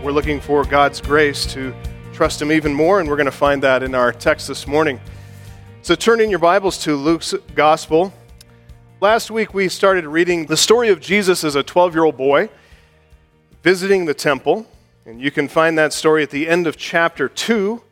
we're looking for God's grace to trust Him even more, and we're going to find that in our text this morning. So turn in your Bibles to Luke's Gospel. Last week we started reading the story of Jesus as a 12-year-old boy visiting the temple, and you can find that story at the end of chapter 2.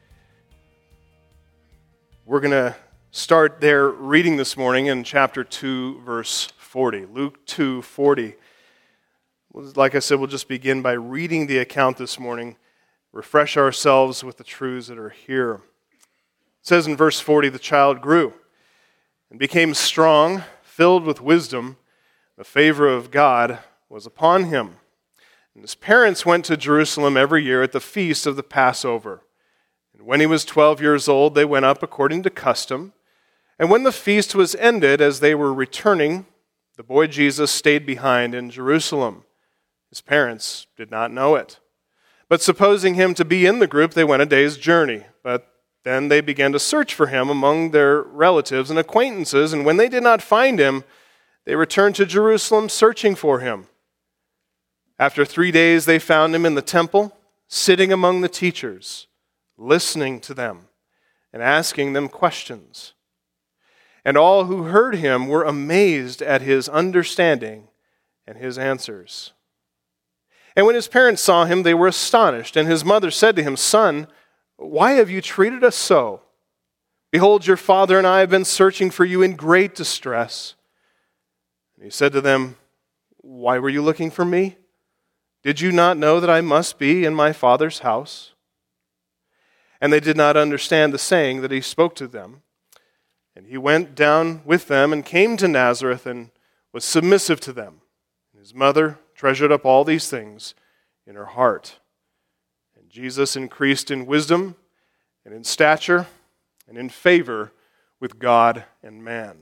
We're going to start there reading this morning in chapter 2, verse 40. Luke 2:40. Like I said, we'll just begin by reading the account this morning, refresh ourselves with the truths that are here. It says in verse 40, the child grew and became strong, filled with wisdom. The favor of God was upon him. And his parents went to Jerusalem every year at the feast of the Passover. And when he was 12 years old, they went up according to custom. And when the feast was ended, as they were returning, the boy Jesus stayed behind in Jerusalem. His parents did not know it. But supposing him to be in the group, they went a day's journey. But then they began to search for him among their relatives and acquaintances, and when they did not find him, they returned to Jerusalem searching for him. After 3 days, they found him in the temple, sitting among the teachers, listening to them and asking them questions. And all who heard him were amazed at his understanding and his answers. And when his parents saw him, they were astonished. And his mother said to him, "Son, why have you treated us so? Behold, your father and I have been searching for you in great distress." And he said to them, "Why were you looking for me? Did you not know that I must be in my father's house?" And they did not understand the saying that he spoke to them. And he went down with them and came to Nazareth and was submissive to them. And his mother treasured up all these things in her heart. And Jesus increased in wisdom and in stature and in favor with God and man.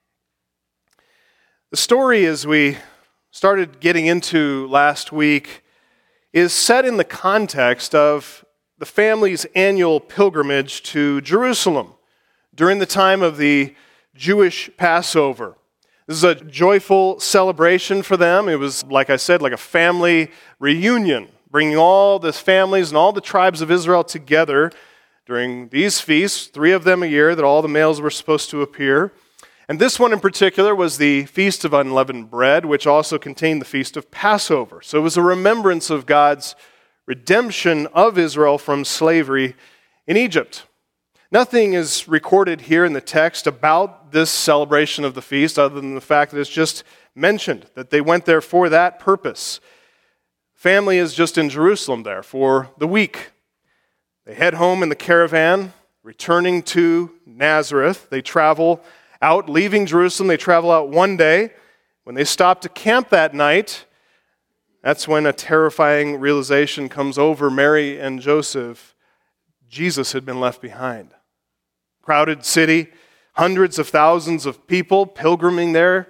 The story, as we started getting into last week, is set in the context of the family's annual pilgrimage to Jerusalem during the time of the Jewish Passover. This is a joyful celebration for them. It was, like I said, like a family reunion, bringing all the families and all the tribes of Israel together during these feasts, 3 of them a year, that all the males were supposed to appear. And this one in particular was the Feast of Unleavened Bread, which also contained the Feast of Passover. So it was a remembrance of God's redemption of Israel from slavery in Egypt. Nothing is recorded here in the text about this celebration of the feast other than the fact that it's just mentioned, that they went there for that purpose. Family is just in Jerusalem there for the week. They head home in the caravan, returning to Nazareth. They travel out, leaving Jerusalem. They travel out one day. When they stop to camp that night, that's when a terrifying realization comes over Mary and Joseph. Jesus had been left behind. Crowded city, hundreds of thousands of people pilgriming there.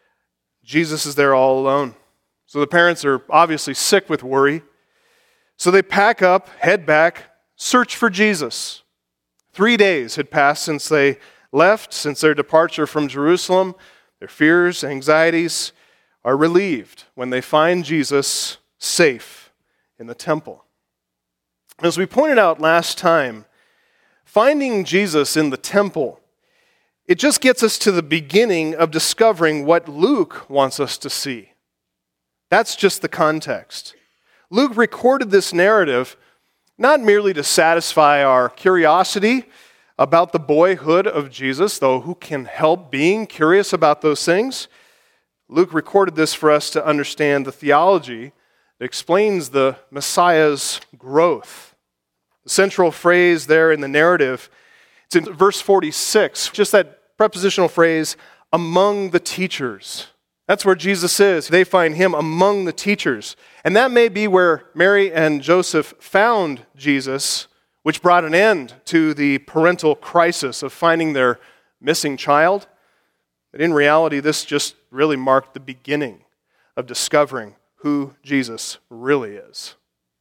Jesus is there all alone. So the parents are obviously sick with worry. So they pack up, head back, search for Jesus. 3 days had passed since they left, since their departure from Jerusalem. Their fears, anxieties are relieved when they find Jesus safe in the temple. As we pointed out last time, finding Jesus in the temple, it just gets us to the beginning of discovering what Luke wants us to see. That's just the context. Luke recorded this narrative not merely to satisfy our curiosity about the boyhood of Jesus, though who can help being curious about those things? Luke recorded this for us to understand the theology that explains the Messiah's growth. The central phrase there in the narrative, it's in verse 46, just that prepositional phrase, among the teachers. That's where Jesus is. They find him among the teachers. And that may be where Mary and Joseph found Jesus, which brought an end to the parental crisis of finding their missing child. But in reality, this just really marked the beginning of discovering who Jesus really is.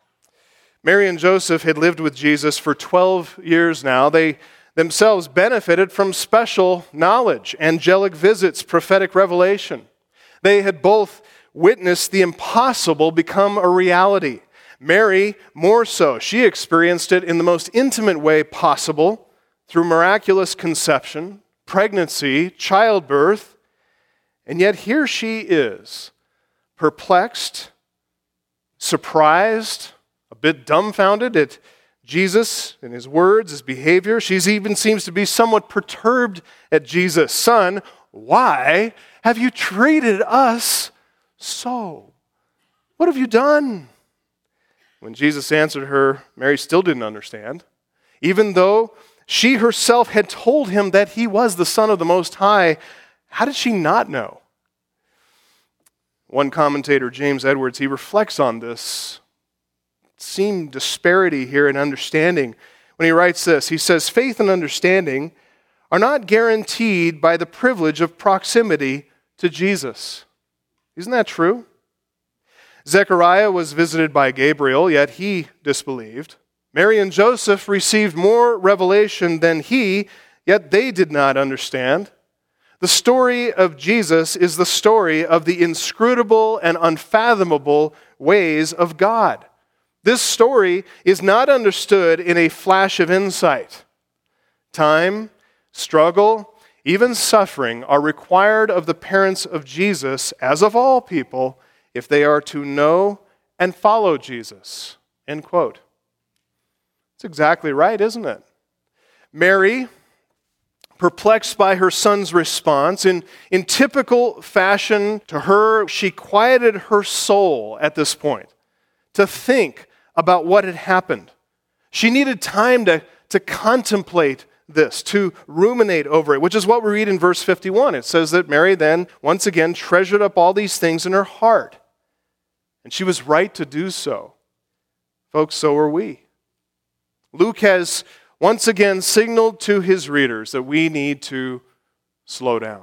Mary and Joseph had lived with Jesus for 12 years now. They themselves benefited from special knowledge, angelic visits, prophetic revelation. They had both witnessed the impossible become a reality. Mary, more so. She experienced it in the most intimate way possible through miraculous conception, pregnancy, childbirth, and yet here she is, perplexed, surprised, a bit dumbfounded at Jesus and his words, his behavior. She even seems to be somewhat perturbed at Jesus. Son, why have you treated us so? What have you done? When Jesus answered her, Mary still didn't understand, even though she herself had told him that he was the Son of the Most High. How did she not know? One commentator, James Edwards, he reflects on this seemed disparity here in understanding when he writes this. He says, faith and understanding are not guaranteed by the privilege of proximity to Jesus. Isn't that true? Zechariah was visited by Gabriel, yet he disbelieved. Mary and Joseph received more revelation than he, yet they did not understand. The story of Jesus is the story of the inscrutable and unfathomable ways of God. This story is not understood in a flash of insight. Time, struggle, even suffering are required of the parents of Jesus, as of all people, if they are to know and follow Jesus. End quote. That's exactly right, isn't it? Mary, perplexed by her son's response, in typical fashion to her, she quieted her soul at this point to think about what had happened. She needed time to contemplate this, to ruminate over it, which is what we read in verse 51. It says that Mary then, once again, treasured up all these things in her heart. And she was right to do so. Folks, so are we. Luke has once again signaled to his readers that we need to slow down.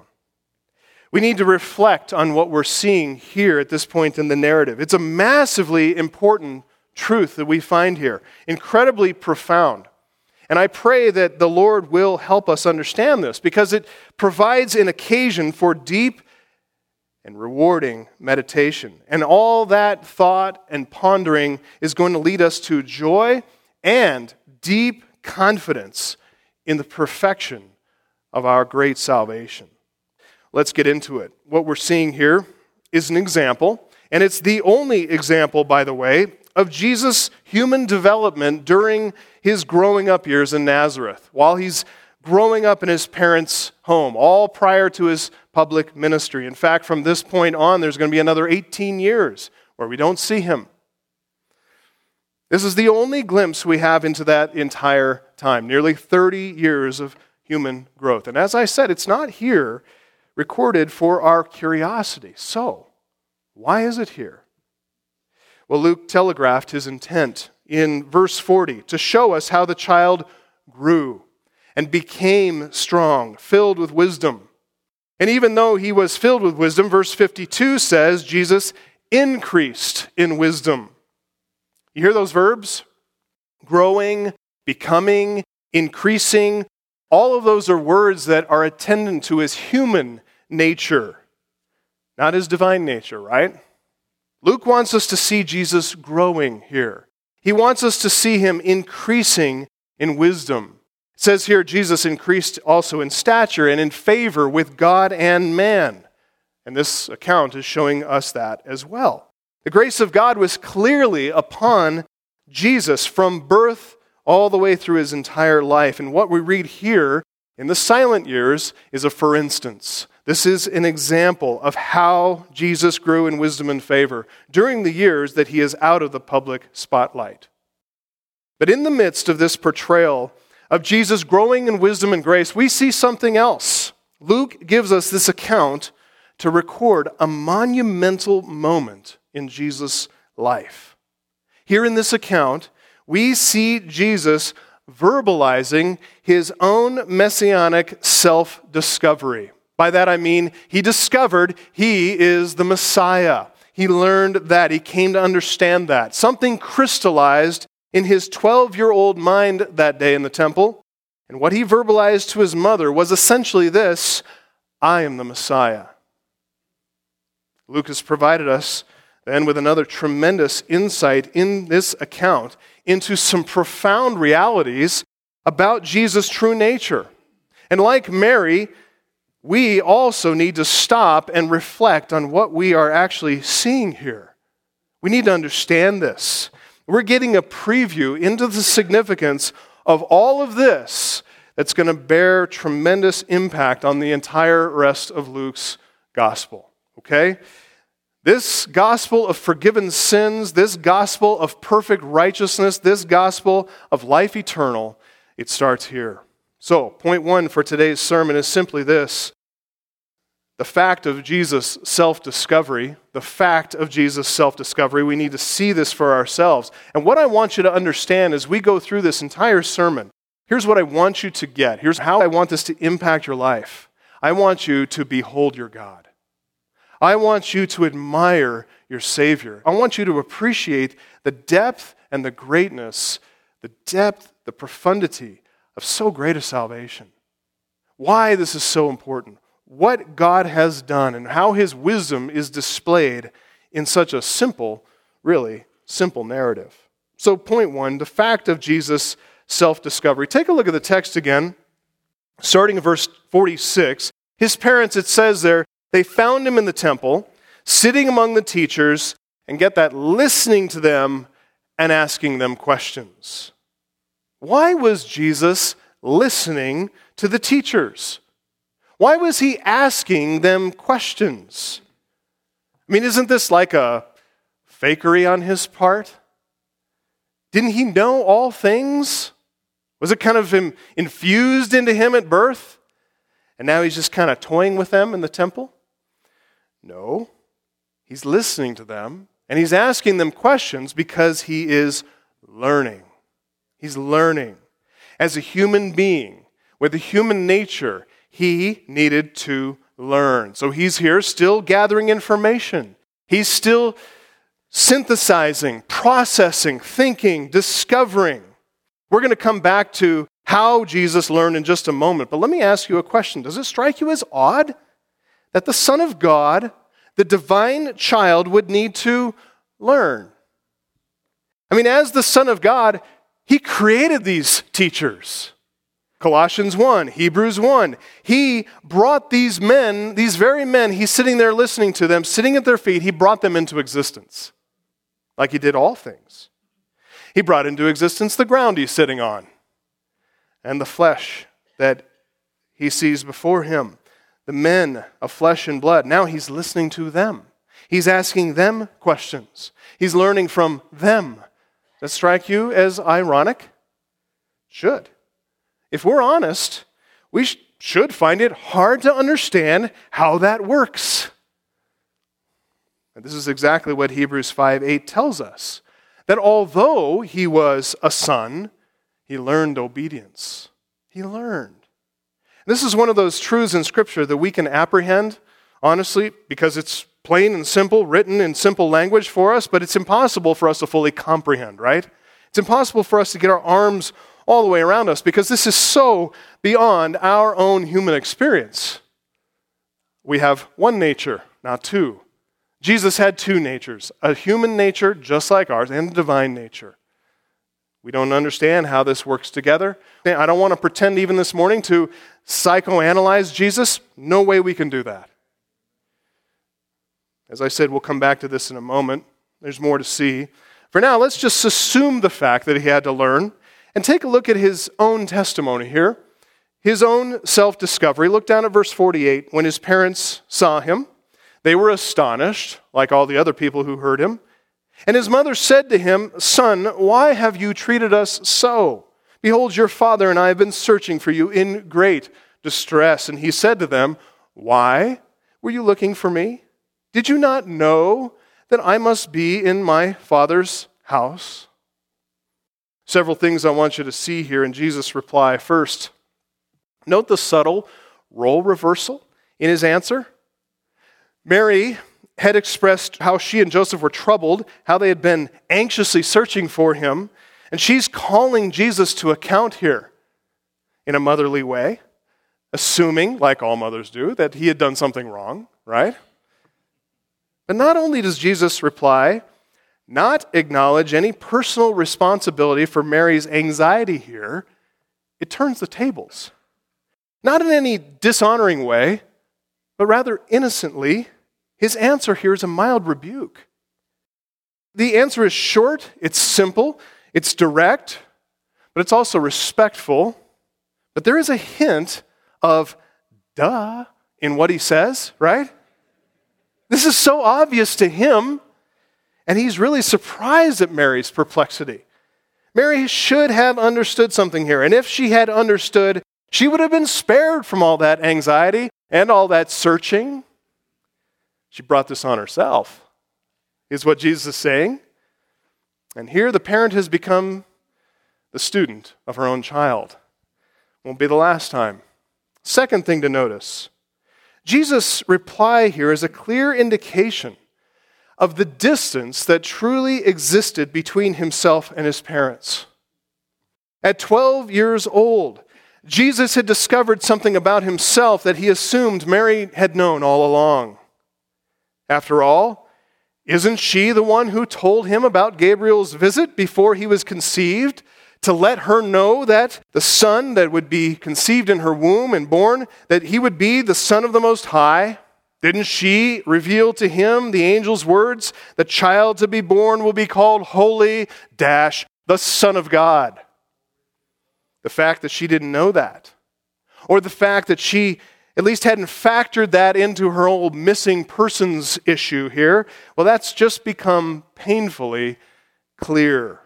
We need to reflect on what we're seeing here at this point in the narrative. It's a massively important truth that we find here, incredibly profound. And I pray that the Lord will help us understand this because it provides an occasion for deep and rewarding meditation. And all that thought and pondering is going to lead us to joy and deep confidence in the perfection of our great salvation. Let's get into it. What we're seeing here is an example, and it's the only example, by the way, of Jesus' human development during his growing up years in Nazareth, while he's growing up in his parents' home, all prior to his public ministry. In fact, from this point on, there's going to be another 18 years where we don't see him. This is the only glimpse we have into that entire time, nearly 30 years of human growth. And as I said, it's not here recorded for our curiosity. So, why is it here? Well, Luke telegraphed his intent in verse 40 to show us how the child grew and became strong, filled with wisdom. And even though he was filled with wisdom, verse 52 says Jesus increased in wisdom. You hear those verbs? Growing, becoming, increasing. All of those are words that are attendant to his human nature, not his divine nature, right? Luke wants us to see Jesus growing here. He wants us to see him increasing in wisdom. It says here, Jesus increased also in stature and in favor with God and man. And this account is showing us that as well. The grace of God was clearly upon Jesus from birth all the way through his entire life. And what we read here in the silent years is a for instance. This is an example of how Jesus grew in wisdom and favor during the years that he is out of the public spotlight. But in the midst of this portrayal of Jesus growing in wisdom and grace, we see something else. Luke gives us this account to record a monumental moment in Jesus' life. Here in this account, we see Jesus verbalizing his own messianic self-discovery. By that I mean he discovered he is the Messiah. He learned that. He came to understand that. Something crystallized in his 12-year-old mind that day in the temple. And what he verbalized to his mother was essentially this: I am the Messiah. Luke has provided us then with another tremendous insight in this account into some profound realities about Jesus' true nature. And like Mary, we also need to stop and reflect on what we are actually seeing here. We need to understand this. We're getting a preview into the significance of all of this that's going to bear tremendous impact on the entire rest of Luke's gospel. Okay? This gospel of forgiven sins, this gospel of perfect righteousness, this gospel of life eternal, it starts here. So, point one for today's sermon is simply this. The fact of Jesus' self-discovery, we need to see this for ourselves. And what I want you to understand as we go through this entire sermon, here's what I want you to get. Here's how I want this to impact your life. I want you to behold your God. I want you to admire your Savior. I want you to appreciate the depth and the greatness, the depth, the profundity of so great a salvation. Why this is so important. What God has done and how His wisdom is displayed in such a simple, really simple narrative. So point one, the fact of Jesus' self-discovery. Take a look at the text again, starting in verse 46. His parents, it says there, they found Him in the temple, sitting among the teachers, and get that, listening to them and asking them questions. Why was Jesus listening to the teachers? Why was He asking them questions? I mean, isn't this like a fakery on His part? Didn't He know all things? Was it kind of infused into Him at birth? And now He's just kind of toying with them in the temple? No. He's listening to them, and He's asking them questions because He is learning. He's learning. As a human being, with a human nature, He needed to learn. So He's here still gathering information. He's still synthesizing, processing, thinking, discovering. We're going to come back to how Jesus learned in just a moment. But let me ask you a question. Does it strike you as odd that the Son of God, the divine child, would need to learn? I mean, as the Son of God, He created these teachers. Colossians 1, Hebrews 1. He brought these men, these very men, He's sitting there listening to them, sitting at their feet, He brought them into existence. Like He did all things. He brought into existence the ground He's sitting on and the flesh that He sees before Him. The men of flesh and blood. Now He's listening to them. He's asking them questions. He's learning from them. Does that strike you as ironic? Should. If we're honest, we should find it hard to understand how that works. And this is exactly what Hebrews 5:8 tells us. That although He was a son, He learned obedience. He learned. This is one of those truths in Scripture that we can apprehend, honestly, because it's plain and simple, written in simple language for us, but it's impossible for us to fully comprehend, right? It's impossible for us to get our arms all the way around us because this is so beyond our own human experience. We have one nature, not two. Jesus had two natures, a human nature just like ours and a divine nature. We don't understand how this works together. I don't want to pretend even this morning to psychoanalyze Jesus. No way we can do that. As I said, we'll come back to this in a moment. There's more to see. For now, let's just assume the fact that He had to learn and take a look at His own testimony here, His own self-discovery. Look down at verse 48. When His parents saw Him, they were astonished, like all the other people who heard Him. And His mother said to Him, "Son, why have you treated us so? Behold, your father and I have been searching for you in great distress." And He said to them, "Why were you looking for me? Did you not know that I must be in my Father's house?" Several things I want you to see here in Jesus' reply. First, note the subtle role reversal in His answer. Mary had expressed how she and Joseph were troubled, how they had been anxiously searching for Him, and she's calling Jesus to account here in a motherly way, assuming, like all mothers do, that He had done something wrong, right? But not only does Jesus' reply not acknowledge any personal responsibility for Mary's anxiety here, it turns the tables. Not in any dishonoring way, but rather innocently. His answer here is a mild rebuke. The answer is short, it's simple, it's direct, but it's also respectful. But there is a hint of duh in what he says, right? This is so obvious to him, and he's really surprised at Mary's perplexity. Mary should have understood something here, and if she had understood, she would have been spared from all that anxiety and all that searching. She brought this on herself, is what Jesus is saying. And here the parent has become the student of her own child. Won't be the last time. Second thing to notice, Jesus' reply here is a clear indication of the distance that truly existed between himself and his parents. At 12 years old, Jesus had discovered something about himself that he assumed Mary had known all along. After all, isn't she the one who told him about Gabriel's visit before he was conceived, to let her know that the son that would be conceived in her womb and born, that he would be the Son of the Most High? Didn't she reveal to him the angel's words, the child to be born will be called Holy, the Son of God? The fact that she didn't know that, or the fact that she at least hadn't factored that into her old missing persons issue here, well, that's just become painfully clear.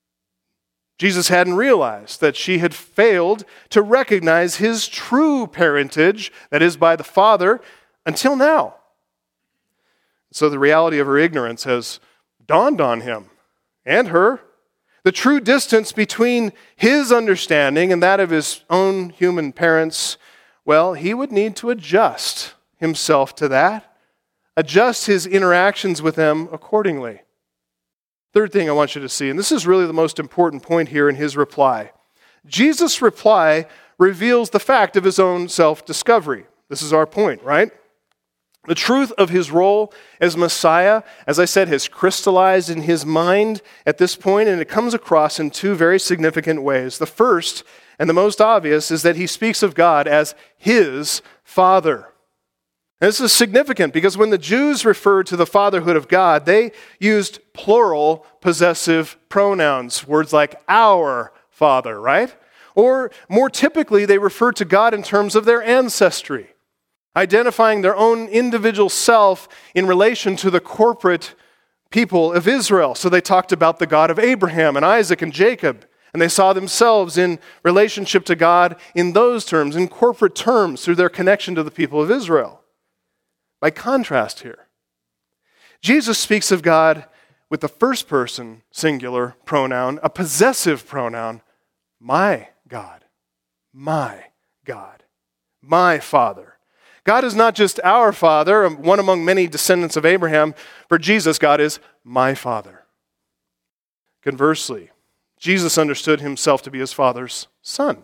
Jesus hadn't realized that she had failed to recognize his true parentage, that is, by the Father, until now. So the reality of her ignorance has dawned on him and her. The true distance between his understanding and that of his own human parents, well, he would need to adjust himself to that, adjust his interactions with them accordingly. Third thing I want you to see, and this is really the most important point here in his reply. Jesus' reply reveals the fact of his own self-discovery. This is our point, right? The truth of his role as Messiah, as I said, has crystallized in his mind at this point, and it comes across in two very significant ways. The first, and the most obvious, is that he speaks of God as his Father. And this is significant because when the Jews referred to the fatherhood of God, they used plural possessive pronouns, words like our Father, right? Or more typically, they referred to God in terms of their ancestry, identifying their own individual self in relation to the corporate people of Israel. So they talked about the God of Abraham and Isaac and Jacob, and they saw themselves in relationship to God in those terms, in corporate terms, through their connection to the people of Israel. By contrast here, Jesus speaks of God with the first person singular pronoun, a possessive pronoun, my God, my God, my Father. God is not just our Father, one among many descendants of Abraham. For Jesus, God is my Father. Conversely, Jesus understood himself to be his Father's Son.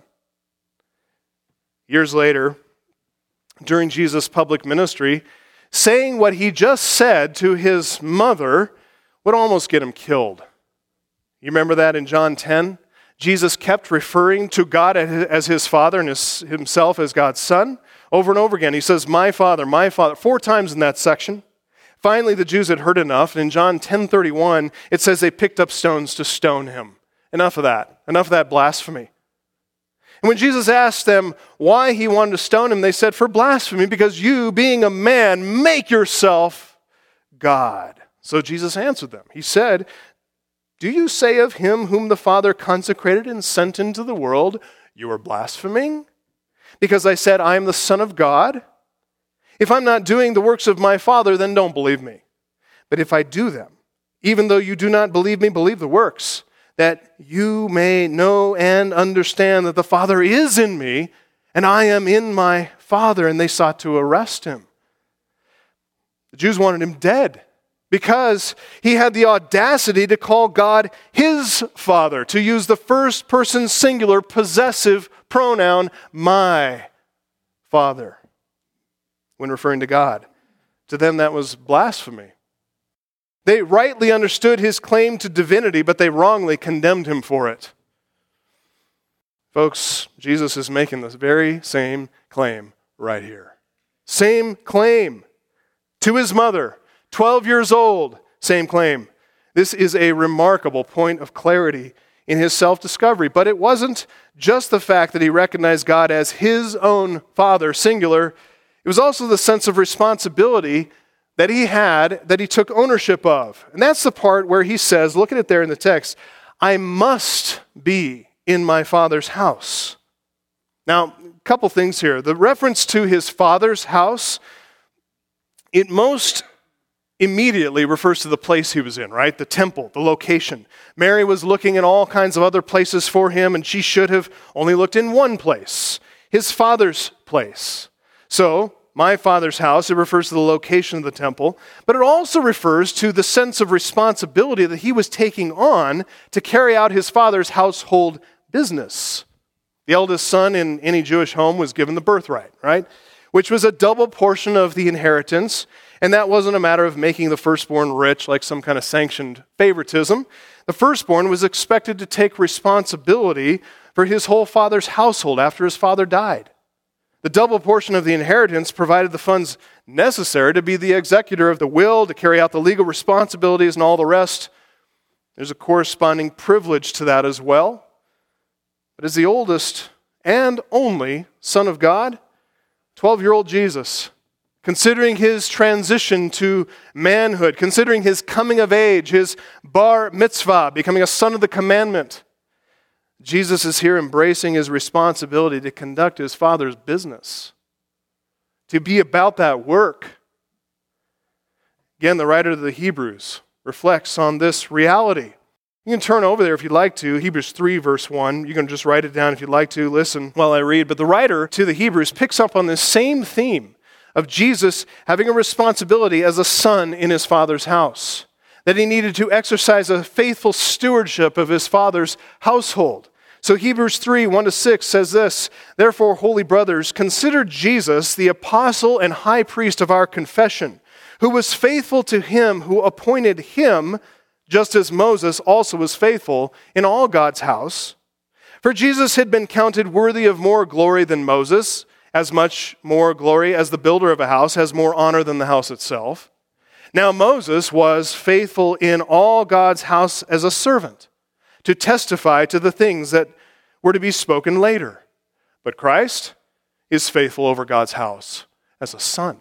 Years later, during Jesus' public ministry, saying what he just said to his mother would almost get him killed. You remember that in John 10? Jesus kept referring to God as his Father and himself as God's Son. Over and over again, he says, my Father, 4 times in that section. Finally, the Jews had heard enough, and in John 10:31, it says they picked up stones to stone him. Enough of that blasphemy. And when Jesus asked them why he wanted to stone him, they said, for blasphemy, because you, being a man, make yourself God. So Jesus answered them. He said, do you say of him whom the Father consecrated and sent into the world, you are blaspheming? Because I said, I am the Son of God? If I'm not doing the works of my Father, then don't believe me. But if I do them, even though you do not believe me, believe the works, that you may know and understand that the Father is in me, and I am in my Father. And they sought to arrest him. The Jews wanted him dead because he had the audacity to call God his Father, to use the first person singular possessive pronoun, my Father, when referring to God. To them, that was blasphemy. They rightly understood his claim to divinity, but they wrongly condemned him for it. Folks, Jesus is making this very same claim right here. Same claim to his mother, 12 years old, same claim. This is a remarkable point of clarity in his self-discovery. But it wasn't just the fact that he recognized God as his own Father, singular. It was also the sense of responsibility that he had, that he took ownership of. And that's the part where he says, look at it there in the text, I must be in my Father's house. Now, a couple things here. The reference to his Father's house, it most immediately refers to the place he was in, right? The temple, the location. Mary was looking in all kinds of other places for him, and she should have only looked in one place, his Father's place. So, my Father's house, it refers to the location of the temple, but it also refers to the sense of responsibility that he was taking on to carry out his Father's household business. The eldest son in any Jewish home was given the birthright, right? Which was a double portion of the inheritance, and that wasn't a matter of making the firstborn rich like some kind of sanctioned favoritism. The firstborn was expected to take responsibility for his whole father's household after his father died. The double portion of the inheritance provided the funds necessary to be the executor of the will, to carry out the legal responsibilities and all the rest. There's a corresponding privilege to that as well. But as the oldest and only Son of God, 12-year-old Jesus, considering his transition to manhood, considering his coming of age, his bar mitzvah, becoming a son of the commandment, Jesus is here embracing his responsibility to conduct his Father's business, to be about that work. Again, the writer of the Hebrews reflects on this reality. You can turn over there if you'd like to, Hebrews 3, verse 1. You can just write it down if you'd like to. Listen while I read. But the writer to the Hebrews picks up on this same theme of Jesus having a responsibility as a son in his Father's house, that he needed to exercise a faithful stewardship of his Father's household. So Hebrews 3, 1-6 says this, Therefore, holy brothers, consider Jesus, the apostle and high priest of our confession, who was faithful to him who appointed him, just as Moses also was faithful in all God's house. For Jesus had been counted worthy of more glory than Moses, as much more glory as the builder of a house has more honor than the house itself. Now Moses was faithful in all God's house as a servant, to testify to the things that were to be spoken later. But Christ is faithful over God's house as a son.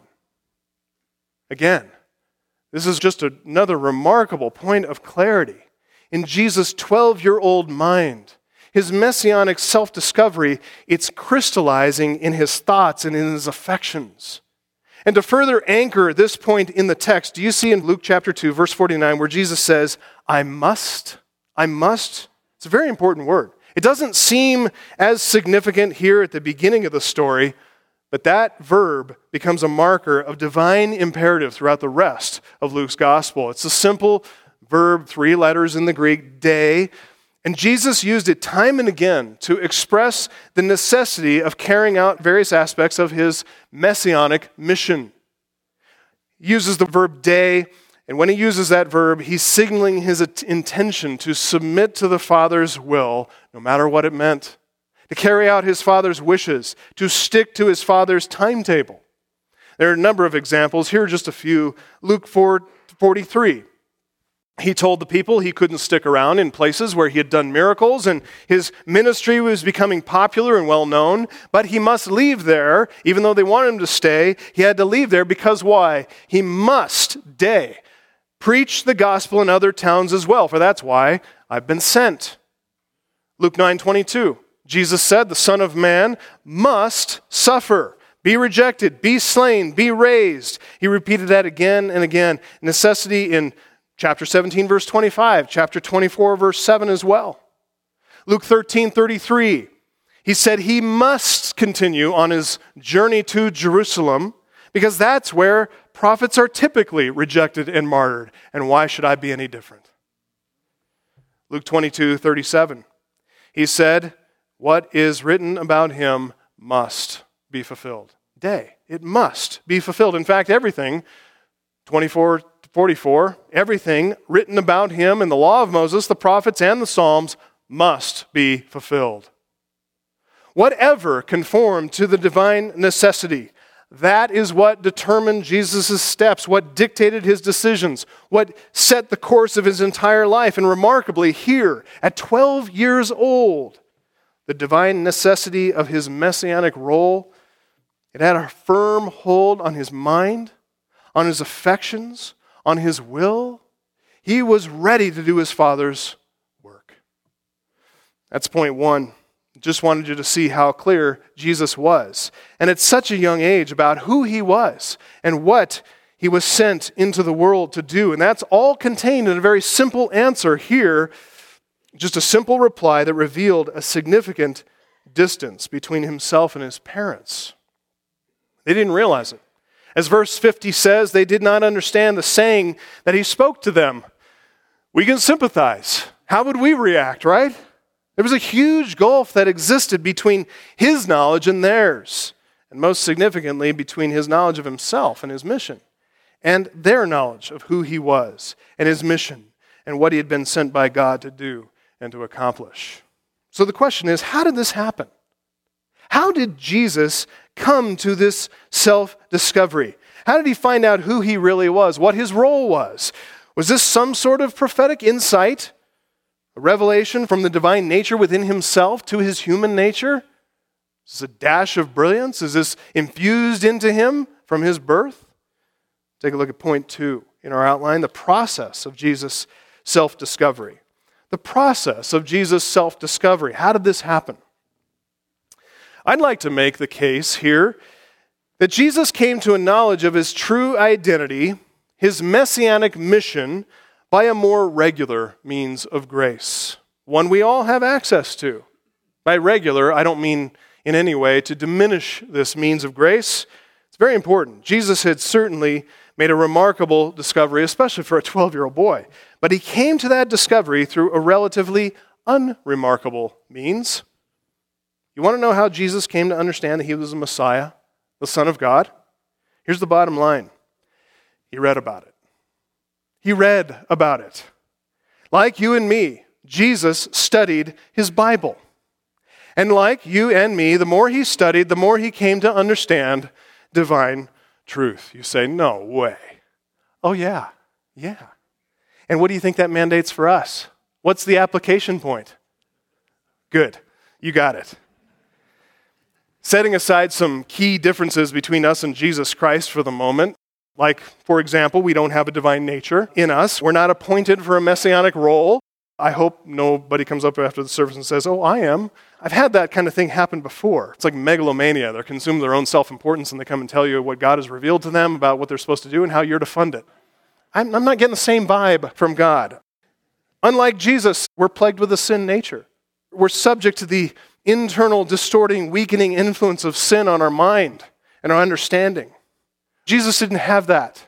Again, this is just another remarkable point of clarity in Jesus' 12-year-old mind. His messianic self-discovery, it's crystallizing in his thoughts and in his affections. And to further anchor this point in the text, do you see in Luke chapter 2, verse 49, where Jesus says, I must. It's a very important word. It doesn't seem as significant here at the beginning of the story, but that verb becomes a marker of divine imperative throughout the rest of Luke's gospel. It's a simple verb, 3 letters in the Greek, dei, and Jesus used it time and again to express the necessity of carrying out various aspects of his messianic mission. He uses the verb dei, and when he uses that verb, he's signaling his intention to submit to the Father's will, no matter what it meant, to carry out his Father's wishes, to stick to his Father's timetable. There are a number of examples. Here are just a few. Luke 4:43. He told the people he couldn't stick around in places where he had done miracles, and his ministry was becoming popular and well known, but he must leave there. Even though they wanted him to stay, he had to leave there because why? He must preach the gospel in other towns as well, for that's why I've been sent. Luke 9:22, Jesus said, the Son of Man must suffer, be rejected, be slain, be raised. He repeated that again and again. Necessity in chapter 17, verse 25, chapter 24, verse 7 as well. Luke 13:33, he said he must continue on his journey to Jerusalem because that's where prophets are typically rejected and martyred. And why should I be any different? Luke 22:37, he said, what is written about him must be fulfilled. It must be fulfilled. In fact, everything, 24 44, everything written about him in the law of Moses, the prophets, and the Psalms must be fulfilled. Whatever conformed to the divine necessity, that is what determined Jesus' steps, what dictated his decisions, what set the course of his entire life. And remarkably, here, at 12 years old, the divine necessity of his messianic role, it had a firm hold on his mind, on his affections, on his will. He was ready to do his Father's work. That's point one. Just wanted you to see how clear Jesus was. And at such a young age about who he was and what he was sent into the world to do. And that's all contained in a very simple answer here. Just a simple reply that revealed a significant distance between himself and his parents. They didn't realize it. As verse 50 says, they did not understand the saying that he spoke to them. We can sympathize. How would we react, right? There was a huge gulf that existed between his knowledge and theirs, and most significantly between his knowledge of himself and his mission, and their knowledge of who he was and his mission and what he had been sent by God to do and to accomplish. So the question is, how did this happen? How did Jesus come to this self-discovery? How did he find out who he really was, what his role was? Was this some sort of prophetic insight? A revelation from the divine nature within himself to his human nature? Is this a dash of brilliance? Is this infused into him from his birth? Take a look at point 2 in our outline, the process of Jesus' self-discovery. The process of Jesus' self-discovery. How did this happen? I'd like to make the case here that Jesus came to a knowledge of his true identity, his messianic mission, by a more regular means of grace, one we all have access to. By regular, I don't mean in any way to diminish this means of grace. It's very important. Jesus had certainly made a remarkable discovery, especially for a 12-year-old boy. But he came to that discovery through a relatively unremarkable means. You want to know how Jesus came to understand that he was the Messiah, the Son of God? Here's the bottom line. He read about it. He read about it. Like you and me, Jesus studied his Bible. And like you and me, the more he studied, the more he came to understand divine truth. You say, no way. Oh yeah. And what do you think that mandates for us? What's the application point? Good. You got it. Setting aside some key differences between us and Jesus Christ for the moment, like, for example, we don't have a divine nature in us. We're not appointed for a messianic role. I hope nobody comes up after the service and says, oh, I am. I've had that kind of thing happen before. It's like megalomania. They're consumed with their own self-importance, and they come and tell you what God has revealed to them about what they're supposed to do and how you're to fund it. I'm not getting the same vibe from God. Unlike Jesus, we're plagued with a sin nature. We're subject to the internal, distorting, weakening influence of sin on our mind and our understanding. Jesus didn't have that.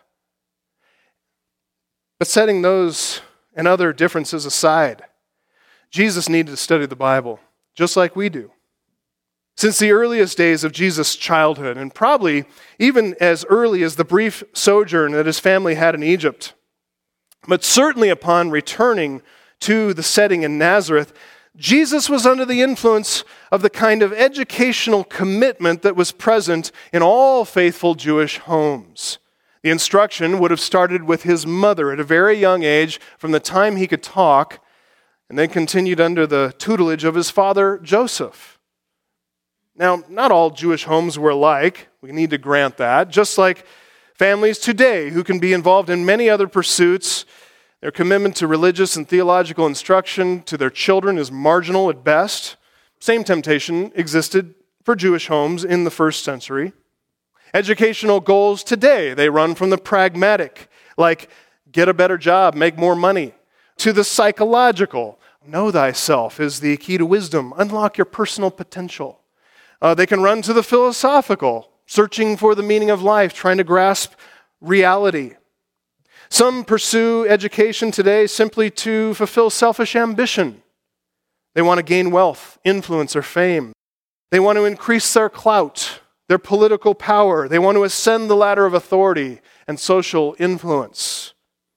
But setting those and other differences aside, Jesus needed to study the Bible, just like we do. Since the earliest days of Jesus' childhood, and probably even as early as the brief sojourn that his family had in Egypt, but certainly upon returning to the setting in Nazareth, Jesus was under the influence of the kind of educational commitment that was present in all faithful Jewish homes. The instruction would have started with his mother at a very young age, from the time he could talk, and then continued under the tutelage of his father, Joseph. Now, not all Jewish homes were alike. We need to grant that. Just like families today who can be involved in many other pursuits, their commitment to religious and theological instruction to their children is marginal at best. Same temptation existed for Jewish homes in the first century. Educational goals today, they run from the pragmatic, like get a better job, make more money, to the psychological, know thyself is the key to wisdom, unlock your personal potential. They can run to the philosophical, searching for the meaning of life, trying to grasp reality. Some pursue education today simply to fulfill selfish ambition. They want to gain wealth, influence, or fame. They want to increase their clout, their political power. They want to ascend the ladder of authority and social influence.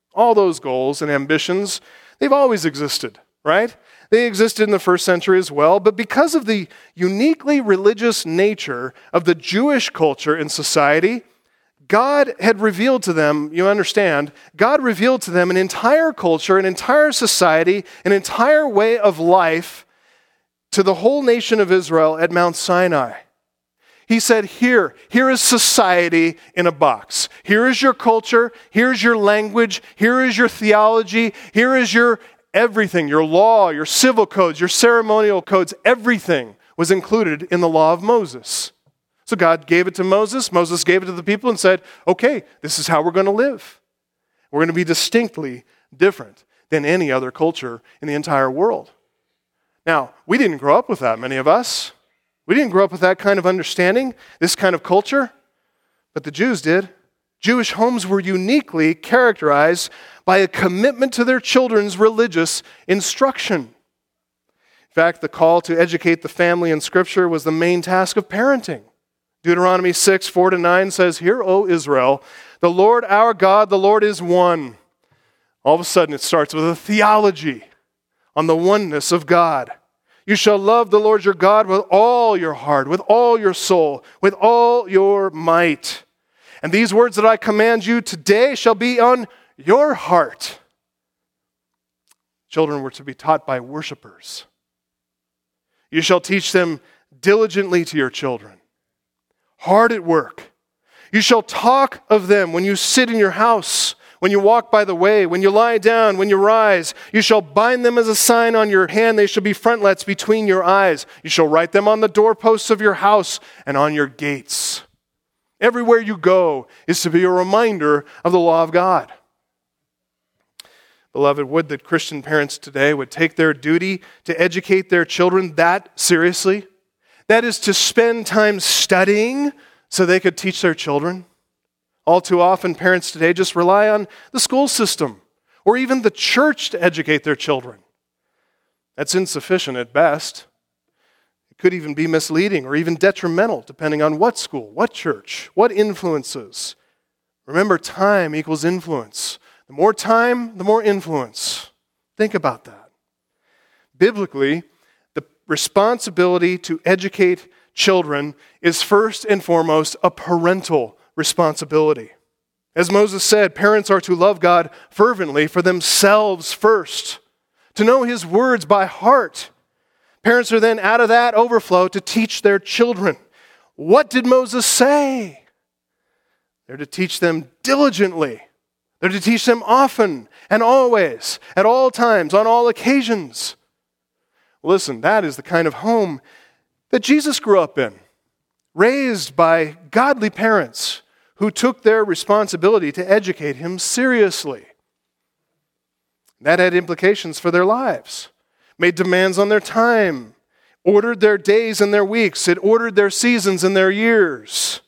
All those goals and ambitions, they've always existed, right? They existed in the first century as well, but because of the uniquely religious nature of the Jewish culture and society, God had revealed to them, you understand, God revealed to them an entire culture, an entire society, an entire way of life to the whole nation of Israel at Mount Sinai. He said, here is society in a box. Here is your culture, here's your language, here is your theology, here is your everything, your law, your civil codes, your ceremonial codes, everything was included in the law of Moses. So God gave it to Moses. Moses gave it to the people and said, okay, this is how we're going to live. We're going to be distinctly different than any other culture in the entire world. Now, we didn't grow up with that, many of us. We didn't grow up with that kind of understanding, this kind of culture, but the Jews did. Jewish homes were uniquely characterized by a commitment to their children's religious instruction. In fact, the call to educate the family in Scripture was the main task of parenting. Deuteronomy 6, 4-9 says, "Hear, O Israel, the Lord our God, the Lord is one." All of a sudden it starts with a theology on the oneness of God. "You shall love the Lord your God with all your heart, with all your soul, with all your might. And these words that I command you today shall be on your heart." Children were to be taught by worshipers. "You shall teach them diligently to your children, hard at work. You shall talk of them when you sit in your house, when you walk by the way, when you lie down, when you rise. You shall bind them as a sign on your hand. They shall be frontlets between your eyes. You shall write them on the doorposts of your house and on your gates." Everywhere you go is to be a reminder of the law of God. Beloved, would that Christian parents today would take their duty to educate their children that seriously. That is to spend time studying so they could teach their children. All too often, parents today just rely on the school system or even the church to educate their children. That's insufficient at best. It could even be misleading or even detrimental, depending on what school, what church, what influences. Remember, time equals influence. The more time, the more influence. Think about that. Biblically, the responsibility to educate children is first and foremost a parental responsibility. As Moses said, parents are to love God fervently for themselves first, to know His words by heart. Parents are then out of that overflow to teach their children. What did Moses say? They're to teach them diligently. They're to teach them often and always, at all times, on all occasions. Listen, that is the kind of home that Jesus grew up in, raised by godly parents who took their responsibility to educate him seriously. That had implications for their lives, made demands on their time, ordered their days and their weeks, it ordered their seasons and their years.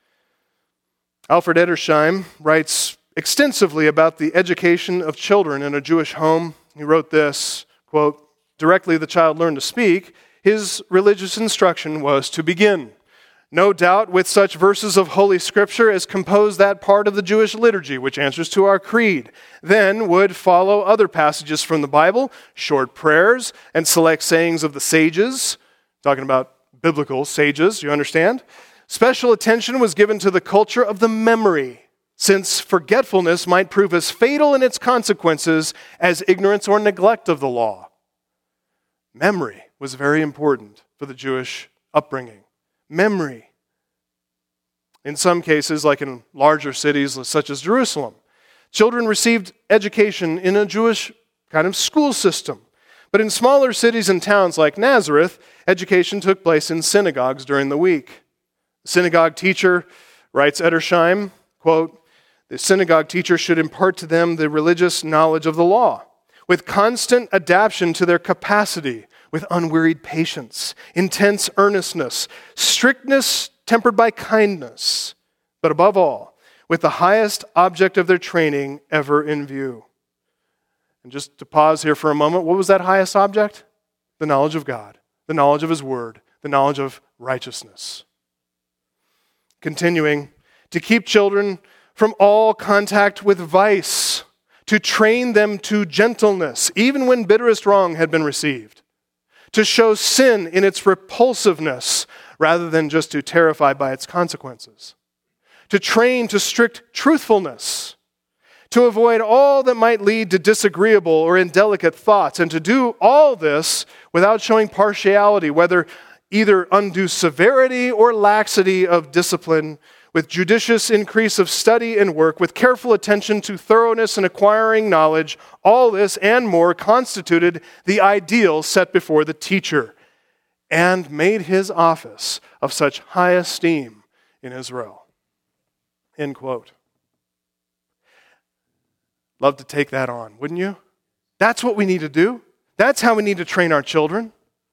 Alfred Edersheim writes extensively about the education of children in a Jewish home. He wrote this, quote, "Directly the child learned to speak, his religious instruction was to begin, no doubt with such verses of Holy Scripture as compose that part of the Jewish liturgy which answers to our creed. Then would follow other passages from the Bible, short prayers, and select sayings of the sages," talking about biblical sages, you understand? "Special attention was given to the culture of the memory, since forgetfulness might prove as fatal in its consequences as ignorance or neglect of the law." Memory was very important for the Jewish upbringing. Memory. In some cases, like in larger cities such as Jerusalem, children received education in a Jewish kind of school system. But in smaller cities and towns like Nazareth, education took place in synagogues during the week. The synagogue teacher, writes Edersheim, quote, "The synagogue teacher should impart to them the religious knowledge of the law, with constant adaptation to their capacity, with unwearied patience, intense earnestness, strictness tempered by kindness, but above all, with the highest object of their training ever in view." And just to pause here for a moment, what was that highest object? The knowledge of God, the knowledge of His Word, the knowledge of righteousness. Continuing, to keep children from all contact with vice, to train them to gentleness, even when bitterest wrong had been received, to show sin in its repulsiveness rather than just to terrify by its consequences, to train to strict truthfulness, to avoid all that might lead to disagreeable or indelicate thoughts, and to do all this without showing partiality, whether either undue severity or laxity of discipline, with judicious increase of study and work, with careful attention to thoroughness in acquiring knowledge. All this and more constituted the ideal set before the teacher, and made his office of such high esteem in Israel. End quote. Love to take that on, wouldn't you? That's what we need to do. That's how we need to train our children.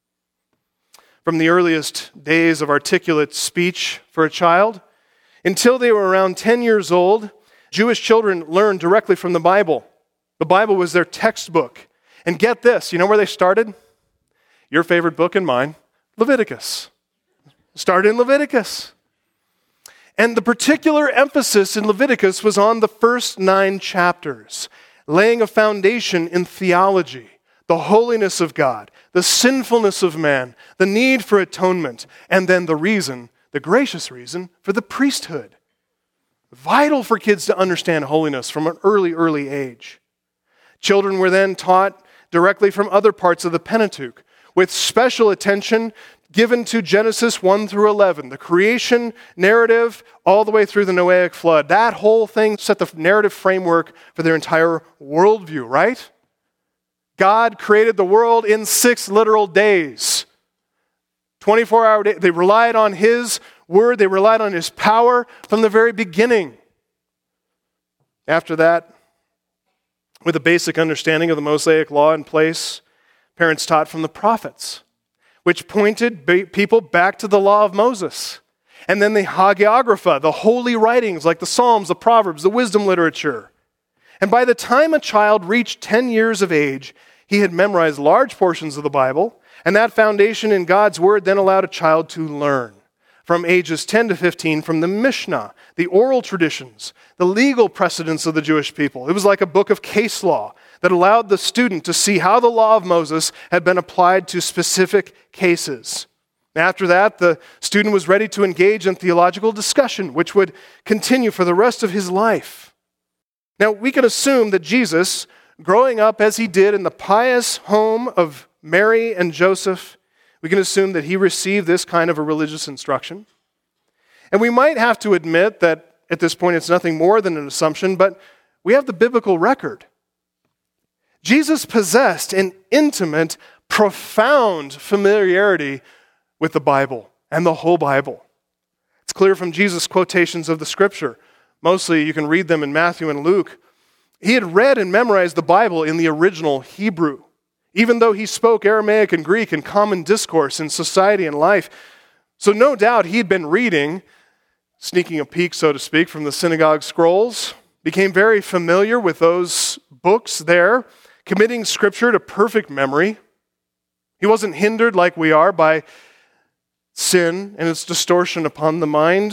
From the earliest days of articulate speech for a child, until they were around 10 years old, Jewish children learned directly from the Bible. The Bible was their textbook. And get this, you know where they started? Your favorite book and mine, Leviticus. Started in Leviticus. And the particular emphasis in Leviticus was on the first 9 chapters, laying a foundation in theology, the holiness of God, the sinfulness of man, the need for atonement, and then the reason, the gracious reason, for the priesthood. Vital for kids to understand holiness from an early age. Children were then taught directly from other parts of the Pentateuch, with special attention given to Genesis 1 through 11, the creation narrative all the way through the Noahic flood. That whole thing set the narrative framework for their entire worldview, right? God created the world in 6 literal days. 24-hour day. They relied on His word. They relied on His power from the very beginning. After that, with a basic understanding of the Mosaic law in place, parents taught from the prophets, which pointed people back to the law of Moses. And then the hagiographa, the holy writings like the Psalms, the Proverbs, the wisdom literature. And by the time a child reached 10 years of age, he had memorized large portions of the Bible, and that foundation in God's word then allowed a child to learn from ages 10 to 15 from the Mishnah, the oral traditions, the legal precedents of the Jewish people. It was like a book of case law that allowed the student to see how the law of Moses had been applied to specific cases. After that, the student was ready to engage in theological discussion, which would continue for the rest of his life. Now, we can assume that Jesus, growing up as he did in the pious home of Mary and Joseph, we can assume that he received this kind of a religious instruction. And we might have to admit that at this point it's nothing more than an assumption, but we have the biblical record. Jesus possessed an intimate, profound familiarity with the Bible and the whole Bible. It's clear from Jesus' quotations of the Scripture. Mostly you can read them in Matthew and Luke. He had read and memorized the Bible in the original Hebrew, even though he spoke Aramaic and Greek in common discourse in society and life. So no doubt he'd been reading, sneaking a peek, so to speak, from the synagogue scrolls, became very familiar with those books there, committing Scripture to perfect memory. He wasn't hindered like we are by sin and its distortion upon the mind.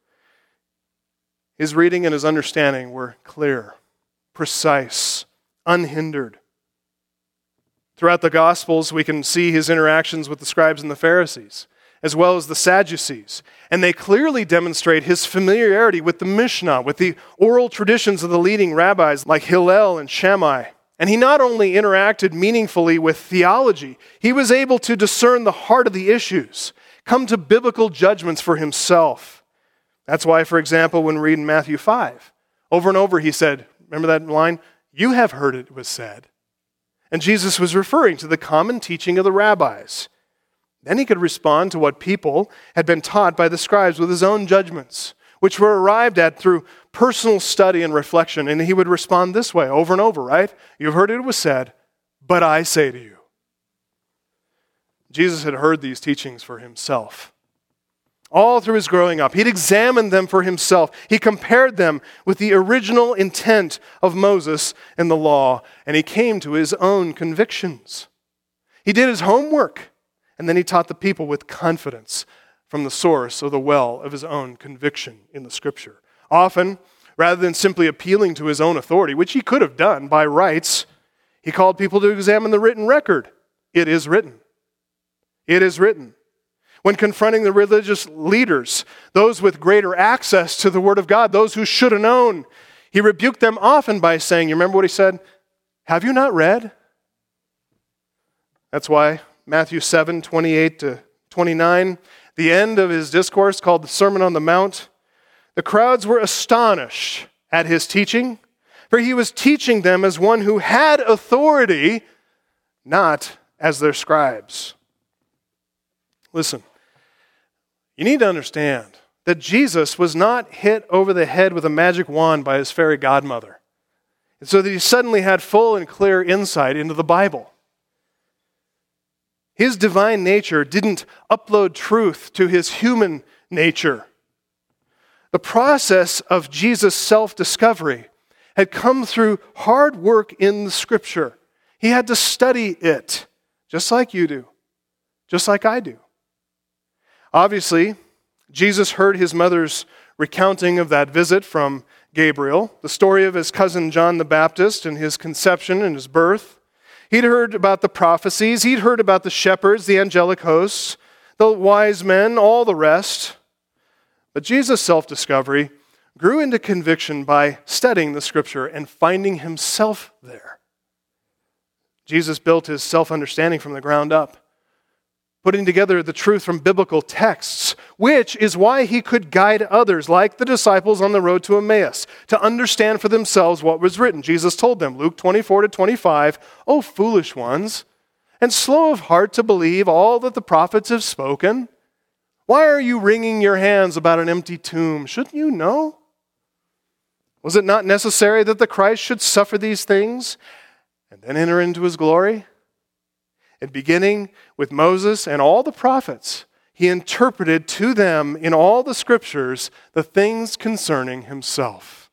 His reading and his understanding were clear, precise, unhindered. Throughout the Gospels, we can see his interactions with the scribes and the Pharisees, as well as the Sadducees. And they clearly demonstrate his familiarity with the Mishnah, with the oral traditions of the leading rabbis like Hillel and Shammai. And he not only interacted meaningfully with theology, he was able to discern the heart of the issues, come to biblical judgments for himself. That's why, for example, when we read in Matthew 5, over and over he said, remember that line? You have heard it was said. And Jesus was referring to the common teaching of the rabbis. Then he could respond to what people had been taught by the scribes with his own judgments, which were arrived at through personal study and reflection. And he would respond this way over and over, right? You've heard it was said, but I say to you. Jesus had heard these teachings for himself. All through his growing up, he'd examined them for himself. He compared them with the original intent of Moses and the law, and he came to his own convictions. He did his homework, and then he taught the people with confidence from the source or the well of his own conviction in the Scripture. Often, Rather than simply appealing to his own authority, which he could have done by rights, he called people to examine the written record. It is written. It is written. When confronting the religious leaders, those with greater access to the Word of God, those who should have known, he rebuked them often by saying, you remember what he said? Have you not read? That's why Matthew 7, 28 to 29, the end of his discourse called the Sermon on the Mount, the crowds were astonished at his teaching, for he was teaching them as one who had authority, not as their scribes. Listen, you need to understand that Jesus was not hit over the head with a magic wand by his fairy godmother, and so that he suddenly had full and clear insight into the Bible. His divine nature didn't upload truth to his human nature. The process of Jesus' self-discovery had come through hard work in the Scripture. He had to study it, just like you do, just like I do. Obviously, Jesus heard his mother's recounting of that visit from Gabriel, the story of his cousin John the Baptist and his conception and his birth. He'd heard about the prophecies. He'd heard about the shepherds, the angelic hosts, the wise men, all the rest. But Jesus' self-discovery grew into conviction by studying the Scripture and finding himself there. Jesus built his self-understanding from the ground up, putting together the truth from biblical texts, which is why he could guide others, like the disciples on the road to Emmaus, to understand for themselves what was written. Jesus told them, Luke 24 to 25, "O foolish ones, and slow of heart to believe all that the prophets have spoken. Why are you wringing your hands about an empty tomb? Shouldn't you know? Was it not necessary that the Christ should suffer these things and then enter into his glory?" And beginning with Moses and all the prophets, he interpreted to them in all the Scriptures the things concerning himself.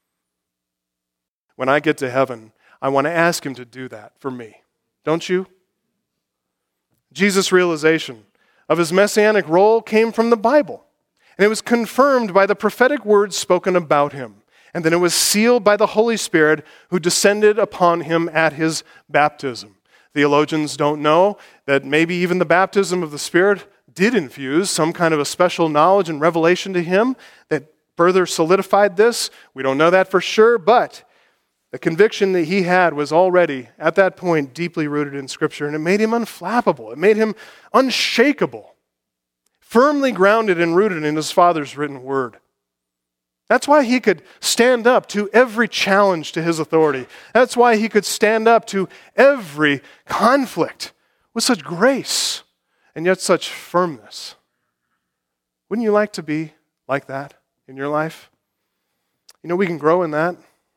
When I get to heaven, I want to ask him to do that for me. Don't you? Jesus' realization of his messianic role came from the Bible, and it was confirmed by the prophetic words spoken about him, and then it was sealed by the Holy Spirit who descended upon him at his baptism. Theologians don't know that maybe even the baptism of the Spirit did infuse some kind of a special knowledge and revelation to him that further solidified this. We don't know that for sure, but the conviction that he had was already, at that point, deeply rooted in Scripture, and it made him unflappable. It made him unshakable, firmly grounded and rooted in his Father's written word. That's why he could stand up to every challenge to his authority. That's why he could stand up to every conflict with such grace and yet such firmness. Wouldn't you like to be like that in your life? You know, we can grow in that.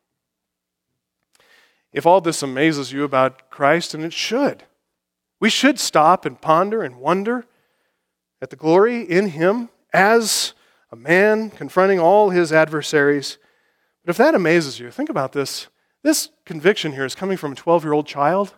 If all this amazes you about Christ, and it should, we should stop and ponder and wonder at the glory in him as a man confronting all his adversaries. But if that amazes you, think about this. This conviction here is coming from a 12-year-old child.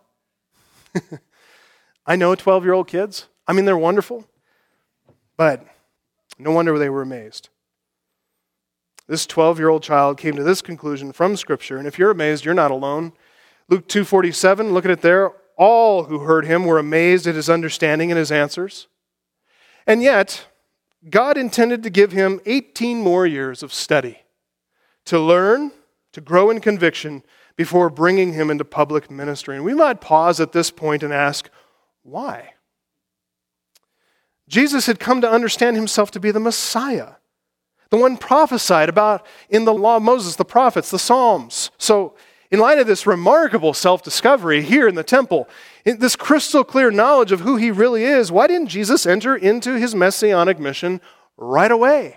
I know 12-year-old kids. I mean, they're wonderful. But no wonder they were amazed. This 12-year-old child came to this conclusion from Scripture. And if you're amazed, you're not alone. Luke 2:47, look at it there. All who heard him were amazed at his understanding and his answers. And yet, God intended to give him 18 more years of study to learn, to grow in conviction before bringing him into public ministry. And we might pause at this point and ask, why? Jesus had come to understand himself to be the Messiah, the one prophesied about in the law of Moses, the prophets, the Psalms. So, in light of this remarkable self-discovery here in the temple, in this crystal clear knowledge of who he really is, why didn't Jesus enter into his messianic mission right away?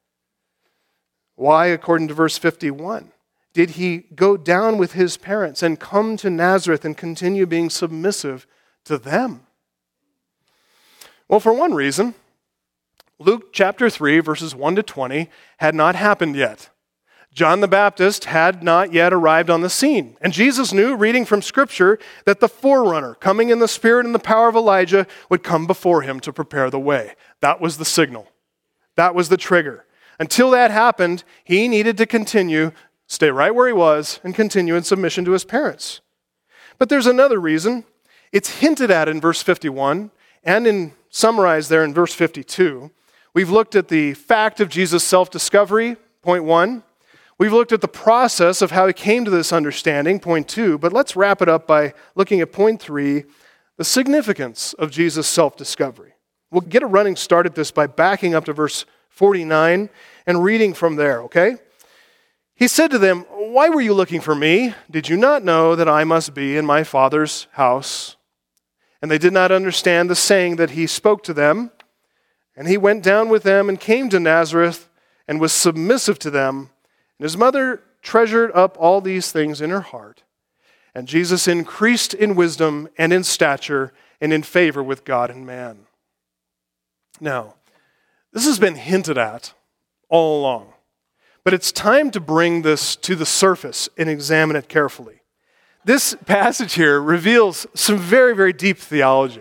Why, according to verse 51, did he go down with his parents and come to Nazareth and continue being submissive to them? Well, for one reason, Luke chapter 3, verses 1 to 20 had not happened yet. John the Baptist had not yet arrived on the scene. And Jesus knew, reading from Scripture, that the forerunner, coming in the spirit and the power of Elijah, would come before him to prepare the way. That was the signal. That was the trigger. Until that happened, he needed to stay right where he was, and continue in submission to his parents. But there's another reason. It's hinted at in verse 51 and summarized there in verse 52. We've looked at the fact of Jesus' self-discovery, point 1. We've looked at the process of how he came to this understanding, point 2. But let's wrap it up by looking at point 3, the significance of Jesus' self-discovery. We'll get a running start at this by backing up to verse 49 and reading from there, okay? He said to them, "Why were you looking for me? Did you not know that I must be in my Father's house?" And they did not understand the saying that he spoke to them. And he went down with them and came to Nazareth and was submissive to them. And his mother treasured up all these things in her heart. And Jesus increased in wisdom and in stature and in favor with God and man. Now, this has been hinted at all along. But it's time to bring this to the surface and examine it carefully. This passage here reveals some very, very deep theology.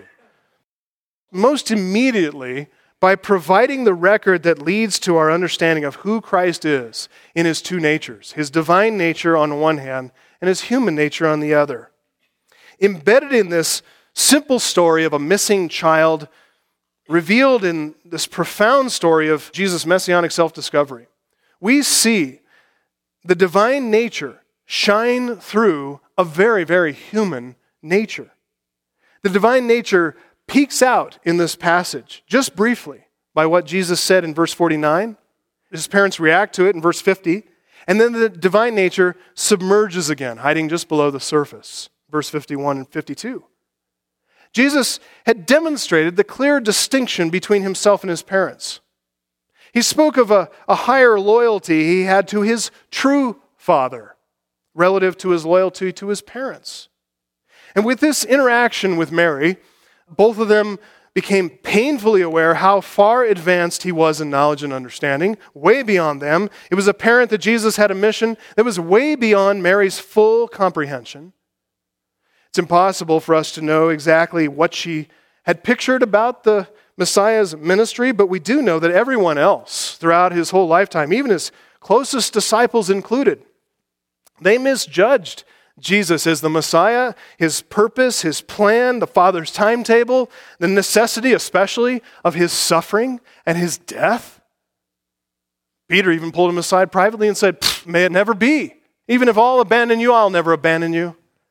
Most immediately, by providing the record that leads to our understanding of who Christ is in his two natures, his divine nature on one hand and his human nature on the other. Embedded in this simple story of a missing child, revealed in this profound story of Jesus' messianic self-discovery, we see the divine nature shine through a very, very human nature. The divine nature peeks out in this passage, just briefly, by what Jesus said in verse 49. His parents react to it in verse 50. And then the divine nature submerges again, hiding just below the surface, verse 51 and 52. Jesus had demonstrated the clear distinction between himself and his parents. He spoke of a higher loyalty he had to his true father, relative to his loyalty to his parents. And with this interaction with Mary, both of them became painfully aware how far advanced he was in knowledge and understanding, way beyond them. It was apparent that Jesus had a mission that was way beyond Mary's full comprehension. It's impossible for us to know exactly what she had pictured about the Messiah's ministry, but we do know that everyone else throughout his whole lifetime, even his closest disciples included, they misjudged Jesus as the Messiah, his purpose, his plan, the Father's timetable, the necessity especially of his suffering and his death. Peter even pulled him aside privately and said, "May it never be. Even if all abandon you, I'll never abandon you."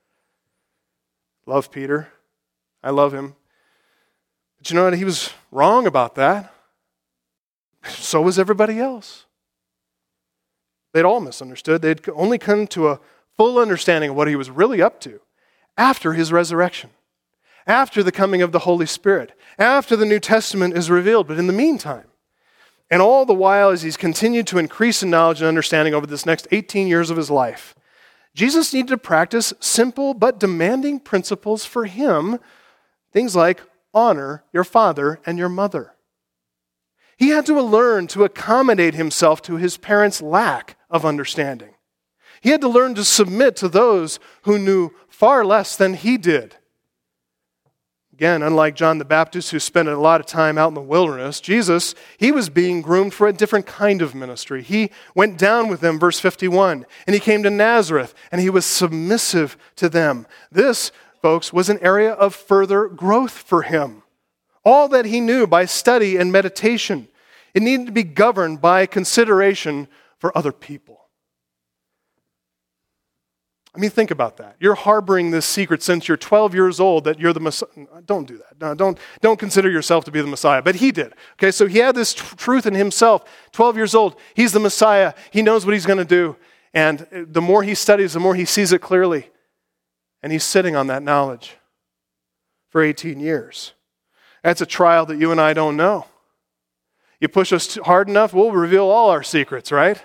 Love Peter. I love him. But you know what? He was wrong about that. So was everybody else. They'd all misunderstood. They'd only come to a full understanding of what he was really up to after his resurrection, after the coming of the Holy Spirit, after the New Testament is revealed. But in the meantime, and all the while as he's continued to increase in knowledge and understanding over this next 18 years of his life, Jesus needed to practice simple but demanding principles for him, things like honor your father and your mother. He had to learn to accommodate himself to his parents' lack of understanding. He had to learn to submit to those who knew far less than he did. Again, unlike John the Baptist, who spent a lot of time out in the wilderness, Jesus, he was being groomed for a different kind of ministry. He went down with them, verse 51, and he came to Nazareth, and he was submissive to them. This, folks, was an area of further growth for him. All that he knew by study and meditation, it needed to be governed by consideration for other people. I mean, think about that. You're harboring this secret since you're 12 years old that you're the Messiah. Don't do that. No, don't consider yourself to be the Messiah. But he did. Okay, so he had this truth in himself. 12 years old. He's the Messiah. He knows what he's going to do. And the more he studies, the more he sees it clearly. And he's sitting on that knowledge for 18 years. That's a trial that you and I don't know. You push us hard enough, we'll reveal all our secrets, right?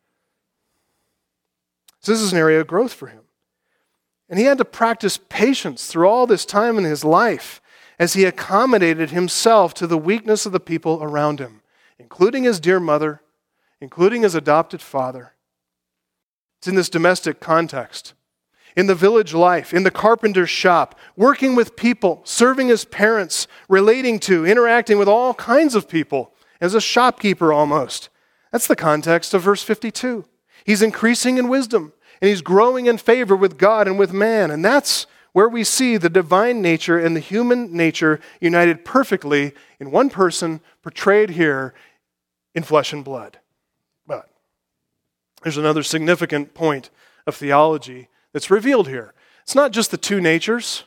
So this is an area of growth for him. And he had to practice patience through all this time in his life as he accommodated himself to the weakness of the people around him, including his dear mother, including his adopted father. It's in this domestic context, in the village life, in the carpenter's shop, working with people, serving his parents, relating to, interacting with all kinds of people, as a shopkeeper almost. That's the context of verse 52. He's increasing in wisdom, and he's growing in favor with God and with man. And that's where we see the divine nature and the human nature united perfectly in one person, portrayed here in flesh and blood. But there's another significant point of theology that's revealed here. It's not just the two natures,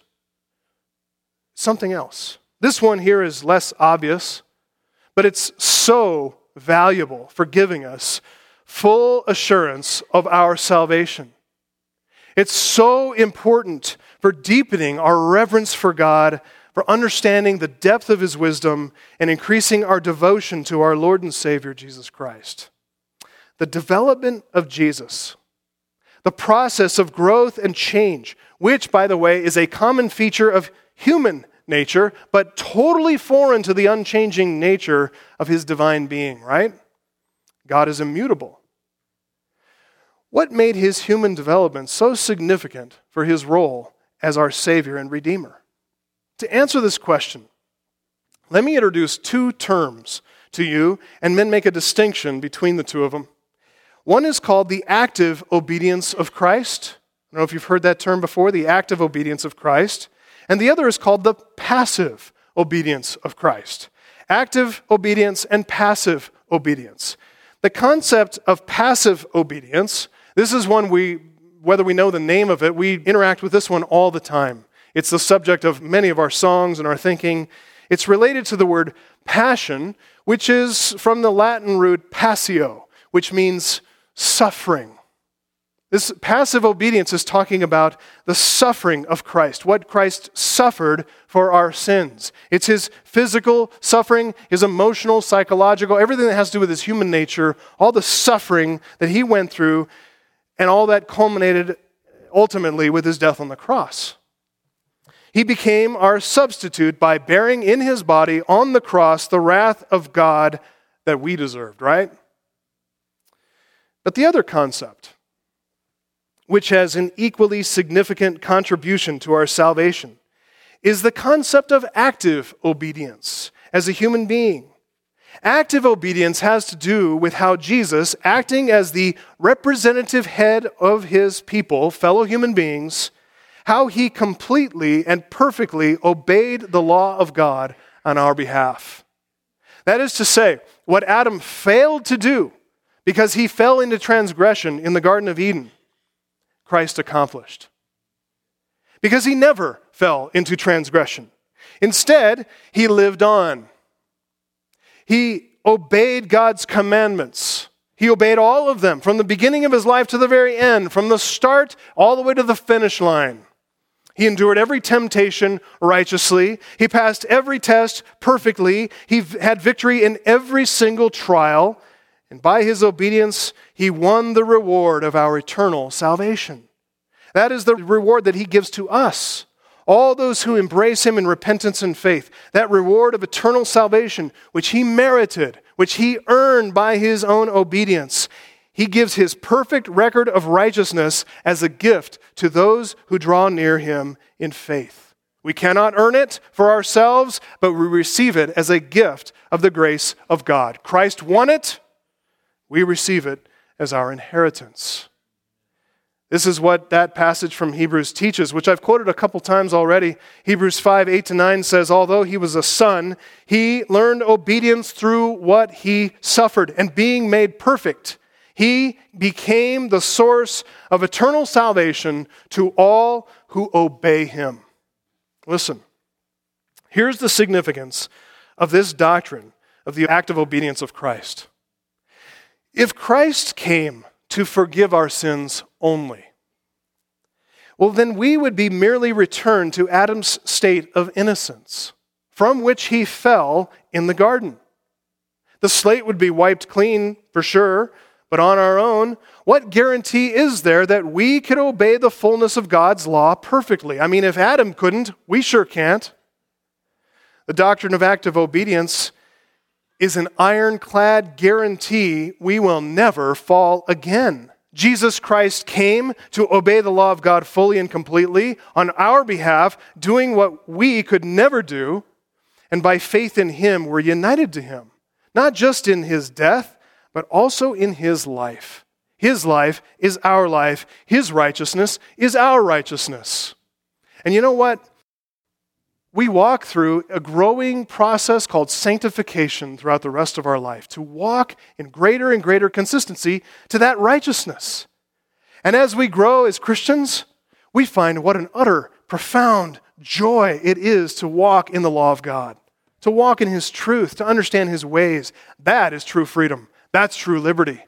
it's something else. This one here is less obvious, but it's so valuable for giving us full assurance of our salvation. It's so important for deepening our reverence for God, for understanding the depth of his wisdom, and increasing our devotion to our Lord and Savior, Jesus Christ. The development of Jesus, the process of growth and change, which, by the way, is a common feature of human nature, but totally foreign to the unchanging nature of his divine being, right? God is immutable. What made his human development so significant for his role as our Savior and Redeemer? To answer this question, let me introduce two terms to you and then make a distinction between the two of them. One is called the active obedience of Christ. I don't know if you've heard that term before, the active obedience of Christ. And the other is called the passive obedience of Christ. Active obedience and passive obedience. The concept of passive obedience, this is one whether we know the name of it, we interact with this one all the time. It's the subject of many of our songs and our thinking. It's related to the word passion, which is from the Latin root passio, which means suffering. This passive obedience is talking about the suffering of Christ, what Christ suffered for our sins. It's his physical suffering, his emotional, psychological, everything that has to do with his human nature, all the suffering that he went through, and all that culminated ultimately with his death on the cross. He became our substitute by bearing in his body on the cross the wrath of God that we deserved, right? But the other concept, which has an equally significant contribution to our salvation, is the concept of active obedience as a human being. Active obedience has to do with how Jesus, acting as the representative head of his people, fellow human beings, how he completely and perfectly obeyed the law of God on our behalf. That is to say, what Adam failed to do because he fell into transgression in the Garden of Eden, Christ accomplished. Because he never fell into transgression. Instead, he lived on. He obeyed God's commandments. He obeyed all of them from the beginning of his life to the very end, from the start all the way to the finish line. He endured every temptation righteously. He passed every test perfectly. He had victory in every single trial. And by his obedience, he won the reward of our eternal salvation. That is the reward that he gives to us. All those who embrace him in repentance and faith, that reward of eternal salvation, which he merited, which he earned by his own obedience, he gives his perfect record of righteousness as a gift to those who draw near him in faith. We cannot earn it for ourselves, but we receive it as a gift of the grace of God. Christ won it. We receive it as our inheritance. This is what that passage from Hebrews teaches, which I've quoted a couple times already. Hebrews 5:8-9 says, although he was a son, he learned obedience through what he suffered. And being made perfect, he became the source of eternal salvation to all who obey him. Listen, here's the significance of this doctrine of the active obedience of Christ. If Christ came to forgive our sins only, well, then we would be merely returned to Adam's state of innocence, from which he fell in the garden. The slate would be wiped clean, for sure, but on our own, what guarantee is there that we could obey the fullness of God's law perfectly? I mean, if Adam couldn't, we sure can't. The doctrine of active obedience is an ironclad guarantee we will never fall again. Jesus Christ came to obey the law of God fully and completely on our behalf, doing what we could never do, and by faith in him, we're united to him. Not just in his death but also in his life. His life is our life. His righteousness is our righteousness. And you know what? We walk through a growing process called sanctification throughout the rest of our life, to walk in greater and greater consistency to that righteousness. And as we grow as Christians, we find what an utter, profound joy it is to walk in the law of God, to walk in his truth, to understand his ways. That is true freedom. That's true liberty.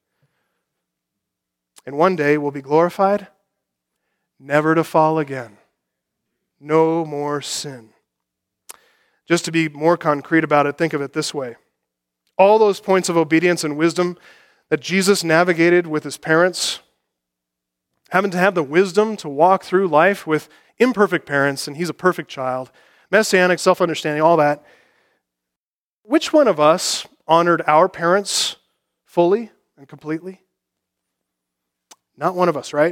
And one day we'll be glorified, never to fall again. No more sin. Just to be more concrete about it, think of it this way. All those points of obedience and wisdom that Jesus navigated with his parents, having to have the wisdom to walk through life with imperfect parents, and he's a perfect child, messianic, self-understanding, all that. Which one of us honored our parents fully and completely? Not one of us, right?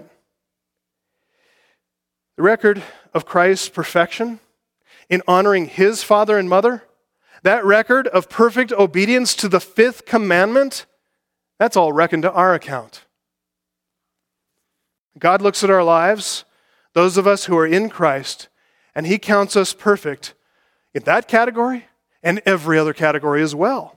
The record of Christ's perfection in honoring his father and mother, that record of perfect obedience to the fifth commandment, that's all reckoned to our account. God looks at our lives, those of us who are in Christ, and he counts us perfect in that category and every other category as well.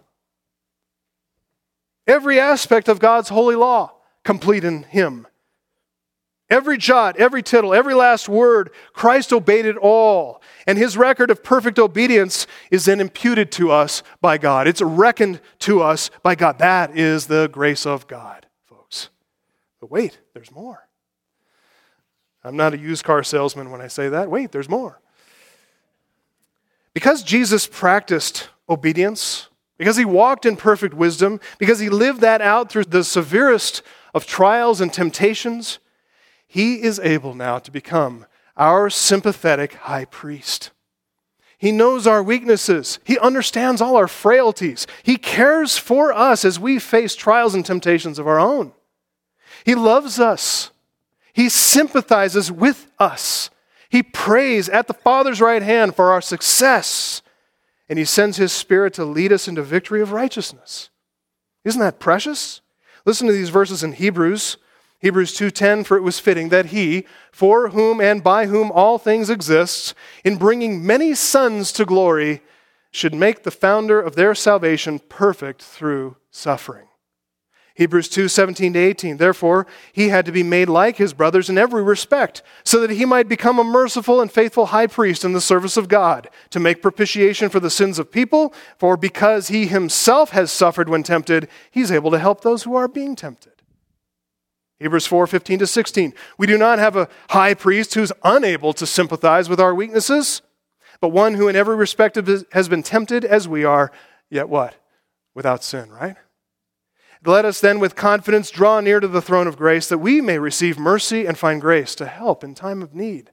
Every aspect of God's holy law, complete in him. Every jot, every tittle, every last word, Christ obeyed it all. And his record of perfect obedience is then imputed to us by God. It's reckoned to us by God. That is the grace of God, folks. But wait, there's more. I'm not a used car salesman when I say that. Wait, there's more. Because Jesus practiced obedience, because he walked in perfect wisdom, because he lived that out through the severest of trials and temptations, he is able now to become our sympathetic high priest. He knows our weaknesses. He understands all our frailties. He cares for us as we face trials and temptations of our own. He loves us. He sympathizes with us. He prays at the Father's right hand for our success. And he sends his Spirit to lead us into victory of righteousness. Isn't that precious? Listen to these verses in Hebrews 2:10, for it was fitting that he, for whom and by whom all things exist, in bringing many sons to glory, should make the founder of their salvation perfect through suffering. Hebrews 2:17-18, therefore he had to be made like his brothers in every respect, so that he might become a merciful and faithful high priest in the service of God, to make propitiation for the sins of people, for because he himself has suffered when tempted, he's able to help those who are being tempted. Hebrews 4:15-16, we do not have a high priest who's unable to sympathize with our weaknesses, but one who in every respect has been tempted as we are, yet what? Without sin, right? Let us then with confidence draw near to the throne of grace, that we may receive mercy and find grace to help in time of need.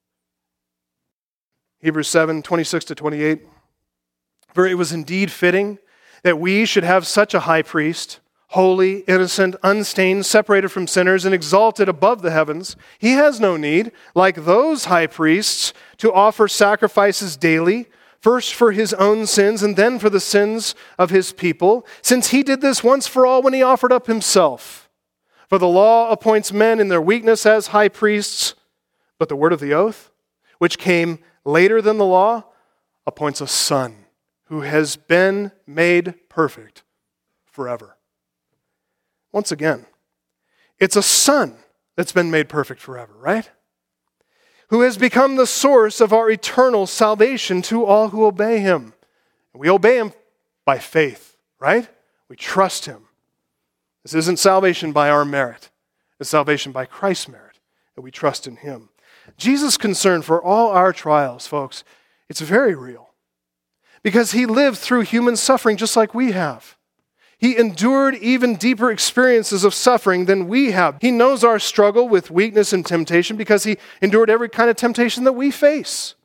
Hebrews 7:26-28, for it was indeed fitting that we should have such a high priest, holy, innocent, unstained, separated from sinners, and exalted above the heavens. He has no need, like those high priests, to offer sacrifices daily, first for his own sins and then for the sins of his people, since he did this once for all when he offered up himself. For the law appoints men in their weakness as high priests, but the word of the oath, which came later than the law, appoints a son who has been made perfect forever. Once again, it's a son that's been made perfect forever, right? Who has become the source of our eternal salvation to all who obey him. We obey him by faith, right? We trust him. This isn't salvation by our merit. It's salvation by Christ's merit, that we trust in him. Jesus' concern for all our trials, folks, it's very real. Because he lived through human suffering just like we have. He endured even deeper experiences of suffering than we have. He knows our struggle with weakness and temptation because he endured every kind of temptation that we face.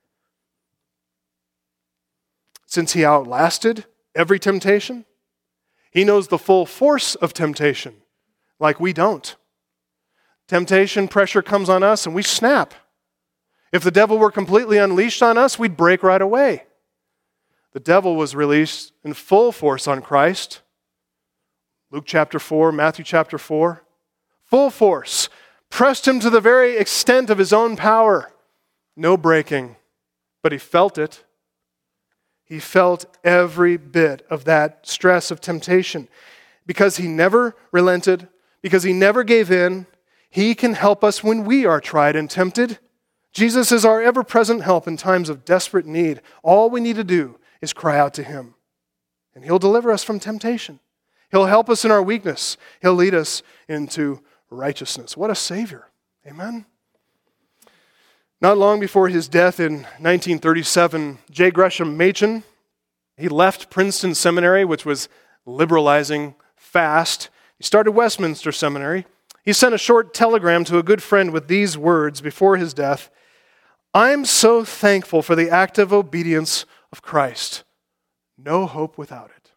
Since he outlasted every temptation, he knows the full force of temptation like we don't. Temptation, pressure comes on us and we snap. If the devil were completely unleashed on us, we'd break right away. The devil was released in full force on Christ Luke chapter 4, Matthew chapter 4. Full force. Pressed him to the very extent of his own power. No breaking. But he felt it. He felt every bit of that stress of temptation. Because he never relented, because he never gave in, he can help us when we are tried and tempted. Jesus is our ever-present help in times of desperate need. All we need to do is cry out to him, and he'll deliver us from temptation. He'll help us in our weakness. He'll lead us into righteousness. What a Savior. Amen? Not long before his death in 1937, J. Gresham Machen, he left Princeton Seminary, which was liberalizing fast. He started Westminster Seminary. He sent a short telegram to a good friend with these words before his death: "I'm so thankful for the active obedience of Christ. No hope without it."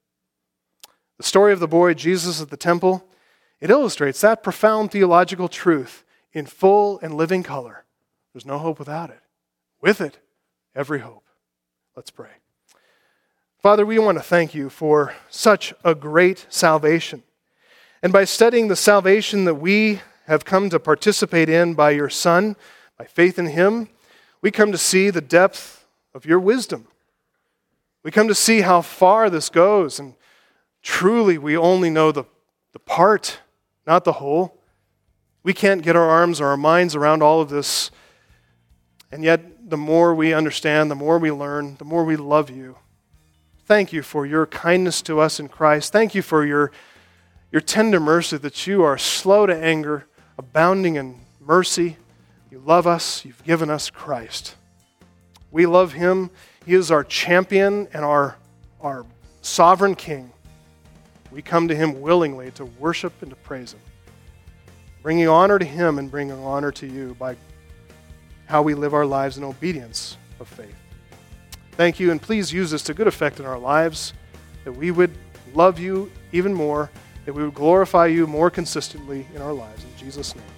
The story of the boy Jesus at the temple, it illustrates that profound theological truth in full and living color. There's no hope without it. With it, every hope. Let's pray. Father, we want to thank you for such a great salvation. And by studying the salvation that we have come to participate in by your Son, by faith in him, we come to see the depth of your wisdom. We come to see how far this goes, and truly we only know the part, not the whole. We can't get our arms or our minds around all of this, and yet the more we understand, the more we learn, the more we love you. Thank you for your kindness to us in Christ. Thank you for your tender mercy, that you are slow to anger, abounding in mercy. You love us. You've given us Christ. We love him. He is our champion and our sovereign King. We come to him willingly to worship and to praise him, bringing honor to him and bringing honor to you by how we live our lives in obedience of faith. Thank you, and please use this to good effect in our lives, that we would love you even more, that we would glorify you more consistently in our lives. In Jesus' name.